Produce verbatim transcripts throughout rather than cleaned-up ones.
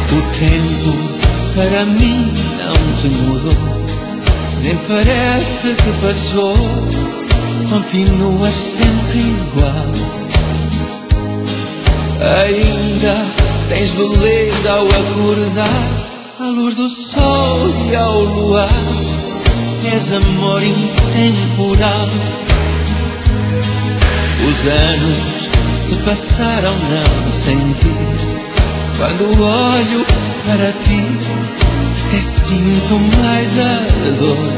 O tempo para mim não te mudou, nem parece que passou, continuas sempre igual. Ainda tens beleza ao acordar, à luz do sol e ao luar, és amor intemporal. Os anos se passaram não senti, quando olho para ti até sinto mais a dor.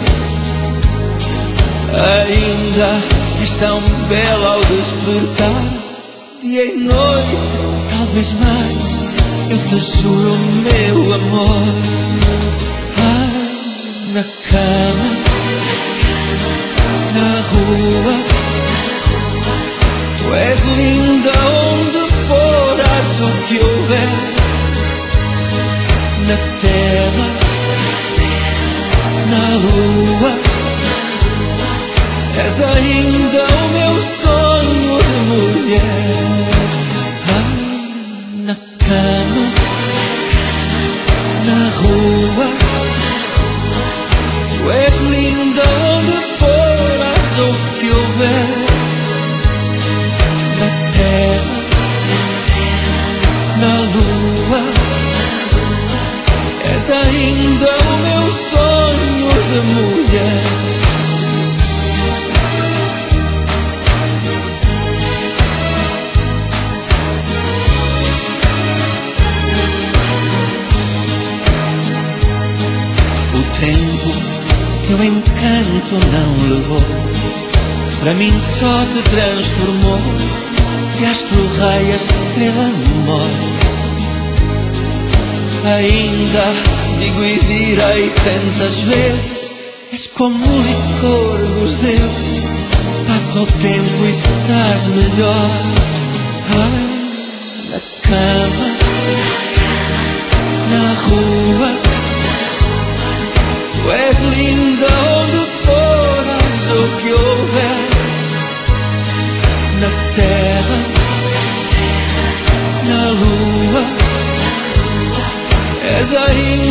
Ainda és tão bela ao despertar, dia e noite, talvez mais, eu te juro meu amor. Ah, na cama, na rua, tu és linda onde for, acho o que houver. Na terra, na lua, és ainda o meu sonho de mulher. Ah, na cama, na rua, tu és linda onde for, haja o que houver. Na terra, na lua, és ainda o meu sonho de mulher. O tempo, teu encanto não levou, para mim só te transformou, e astro, raio, estrela, amor. Ainda digo e direi tantas vezes, és como o licor dos deuses, passa o tempo e estás melhor. Ai, na cama, na rua, tu és linda onde for, haja o que houver. Na terra, na lua, és ainda